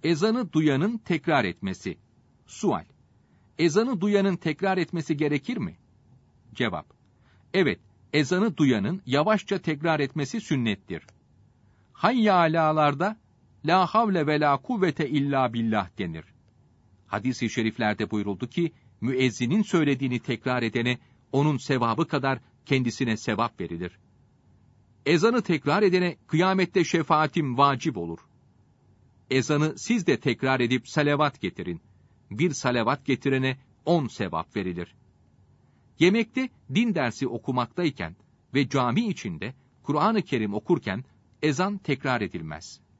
Ezanı duyanın tekrar etmesi. Sual: Ezanı duyanın tekrar etmesi gerekir mi? Cevap: Evet, ezanı duyanın yavaşça tekrar etmesi sünnettir. Hayya alâlarda la havle ve la kuvvete illa billah denir. Hadis-i şeriflerde buyuruldu ki, müezzinin söylediğini tekrar edene, onun sevabı kadar kendisine sevap verilir. Ezanı tekrar edene kıyamette şefaatim vacip olur. Ezanı siz de tekrar edip salavat getirin. Bir salavat getirene 10 sevap verilir. Yemekte din dersi okumaktayken ve cami içinde Kur'an-ı Kerim okurken ezan tekrar edilmez.